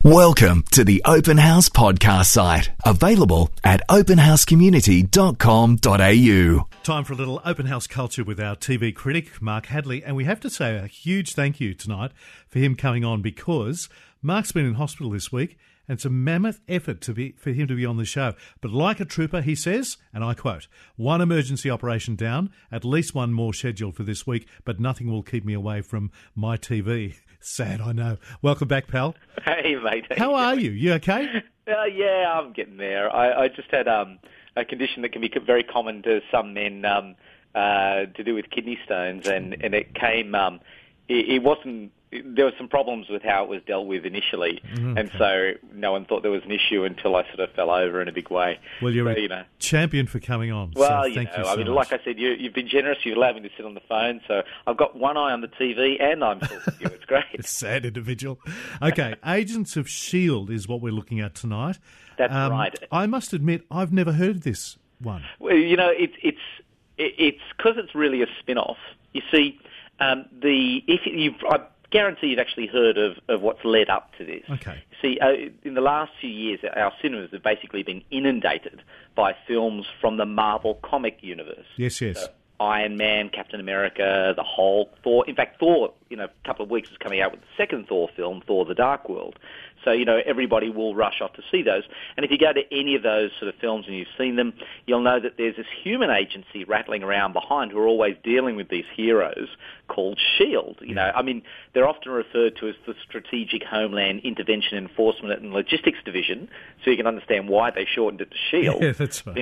Welcome to the Open House podcast site, available at openhousecommunity.com.au. Time for a little open house culture with our TV critic, Mark Hadley. And we have to say a huge thank you tonight for him coming on, because Mark's been in hospital this week and it's a mammoth effort for him to be on the show. But like a trooper, he says, and I quote, "One emergency operation down, at least one more scheduled for this week, but nothing will keep me away from my TV." Sad, I know. Welcome back, pal. Hey, mate. How are you? You okay? Yeah, I'm getting there. I just had a condition that can be very common to some men to do with kidney stones, and it came. It wasn't. There were some problems with how it was dealt with initially, and so no one thought there was an issue until I sort of fell over in a big way. Well, you're a champion for coming on. Well, so thank you so much. like I said, you've been generous. You've allowed me to sit on the phone, so I've got one eye on the TV and I'm talking to you. It's great. It's a sad individual. Okay, Agents of S.H.I.E.L.D. is what we're looking at tonight. That's right. I must admit, I've never heard of this one. Well, it's because it's really a spin-off. You see, I guarantee you've actually heard of what's led up to this. Okay. See, in the last few years, our cinemas have basically been inundated by films from the Marvel comic universe. Yes. So Iron Man, Captain America, the Hulk, Thor. In fact, Thor, a couple of weeks is coming out with the second Thor film, Thor: The Dark World. So, everybody will rush off to see those. And if you go to any of those sort of films and you've seen them, you'll know that there's this human agency rattling around behind who are always dealing with these heroes called S.H.I.E.L.D. They're often referred to as the Strategic Homeland Intervention Enforcement and Logistics Division, so you can understand why they shortened it to S.H.I.E.L.D. Yeah, that's right.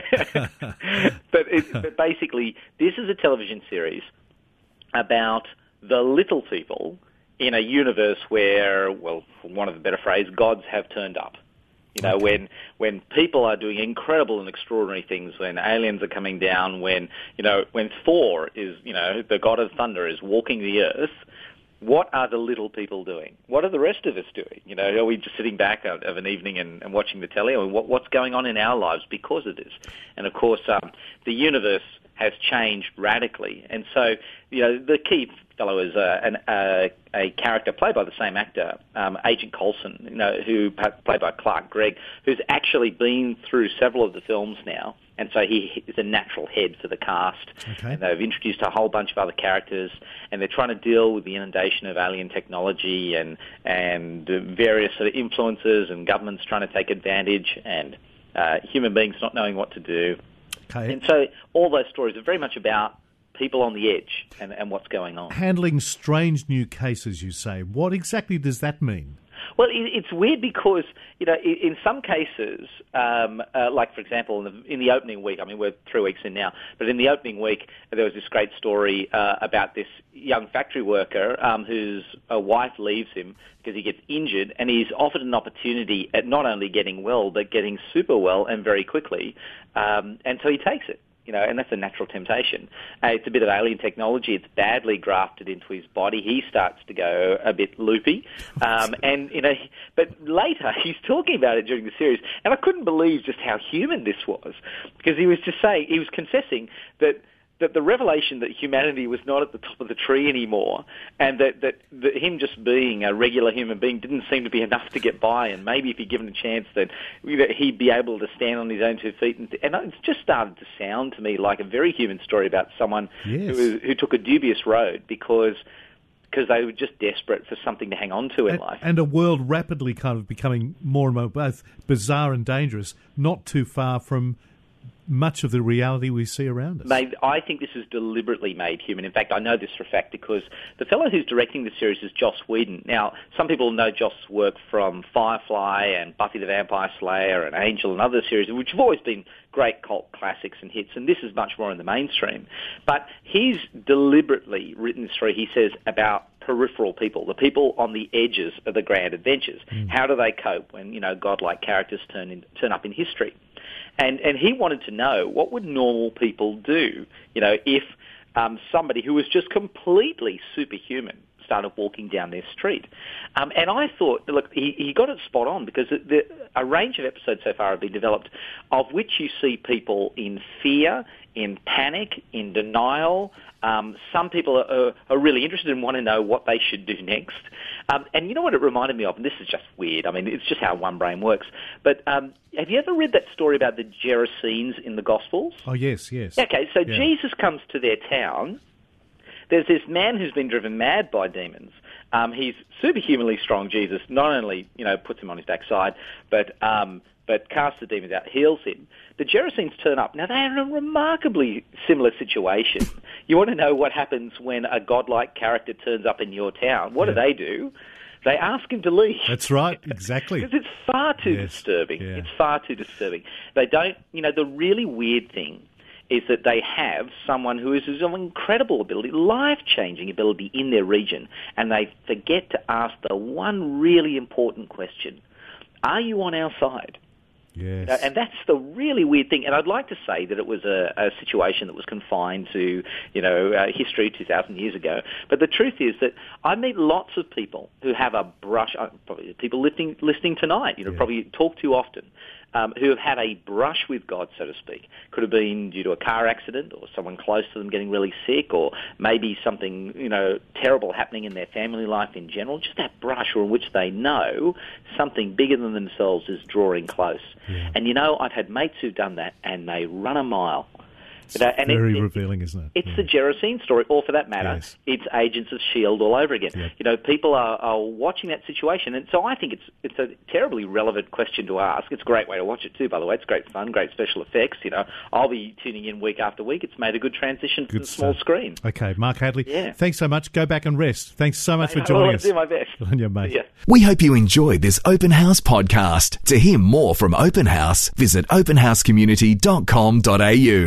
But basically, this is a television series about the little people in a universe where, well, for want of a better phrase, gods have turned up. When people are doing incredible and extraordinary things, when aliens are coming down, when Thor is, the god of thunder, is walking the earth, what are the little people doing? What are the rest of us doing? Are we just sitting back of an evening and watching the telly? Or what's going on in our lives because of this? And of course, the universe has changed radically. And so, the key fellow is a character played by the same actor, Agent Coulson, who played by Clark Gregg, who's actually been through several of the films now, and so he is a natural head for the cast. Okay. And they've introduced a whole bunch of other characters, and they're trying to deal with the inundation of alien technology and various sort of influences and governments trying to take advantage, and human beings not knowing what to do. Okay. And so all those stories are very much about people on the edge and what's going on. Handling strange new cases, you say. What exactly does that mean? Well, it's weird because, in some cases, like, for example, in the opening week, we're 3 weeks in now, but in the opening week, there was this great story about this young factory worker whose wife leaves him because he gets injured, and he's offered an opportunity at not only getting well, but getting super well and very quickly, and so he takes it. And that's a natural temptation. It's a bit of alien technology. It's badly grafted into his body. He starts to go a bit loopy. But later he's talking about it during the series, and I couldn't believe just how human this was, because he was confessing that the revelation that humanity was not at the top of the tree anymore, and that him just being a regular human being didn't seem to be enough to get by, and maybe if he'd given a chance that he'd be able to stand on his own 2 feet. And it just started to sound to me like a very human story about someone who took a dubious road because they were just desperate for something to hang on to in life. And a world rapidly kind of becoming more and more both bizarre and dangerous, not too far from much of the reality we see around us. Mate, I think this is deliberately made human. In fact, I know this for a fact because the fellow who's directing the series is Joss Whedon. Now, some people know Joss' work from Firefly and Buffy the Vampire Slayer and Angel and other series, which have always been great cult classics and hits, and this is much more in the mainstream. But he's deliberately written this story, he says, about peripheral people, the people on the edges of the grand adventures. How do they cope when, godlike characters turn up in history? And he wanted to know, what would normal people do, if somebody who was just completely superhuman started walking down their street. And I thought, look, he got it spot on, because a range of episodes so far have been developed of which you see people in fear, in panic, in denial. Some people are really interested and want to know what they should do next. And you know what it reminded me of? And this is just weird. I mean, it's just how one brain works. But have you ever read that story about the Gerasenes in the Gospels? Oh, yes. Okay, so Jesus comes to their town. There's this man who's been driven mad by demons. He's superhumanly strong, Jesus. Not only, puts him on his backside, but casts the demons out, heals him. The Gerasenes turn up. Now, they're in a remarkably similar situation. You want to know what happens when a godlike character turns up in your town. What do? They ask him to leave. That's right, exactly. Because it's far too disturbing. Yeah. It's far too disturbing. They don't, the really weird thing is that they have someone who is of incredible ability, life-changing ability in their region, and they forget to ask the one really important question: are you on our side? Yes. And that's the really weird thing. And I'd like to say that it was a situation that was confined to, history 2,000 years ago. But the truth is that I meet lots of people who have a brush, probably people listening tonight, probably talk to often, who have had a brush with God, so to speak. Could have been due to a car accident, or someone close to them getting really sick, or maybe something, terrible happening in their family life in general. Just that brush, or in which they know something bigger than themselves is drawing close. Yeah. And, I've had mates who've done that, and they run a mile. It's very revealing, isn't it? It's the Gerasene story, or for that matter, it's Agents of S.H.I.E.L.D. all over again. Yep. People are watching that situation, and so I think it's a terribly relevant question to ask. It's a great way to watch it too, by the way. It's great fun, great special effects. I'll be tuning in week after week. It's made a good transition to the small screen. Okay, Mark Hadley, thanks so much. Go back and rest. Thanks so much for joining us. I'll do my best. Good on you, mate. Yeah. We hope you enjoyed this Open House podcast. To hear more from Open House, visit openhousecommunity.com.au.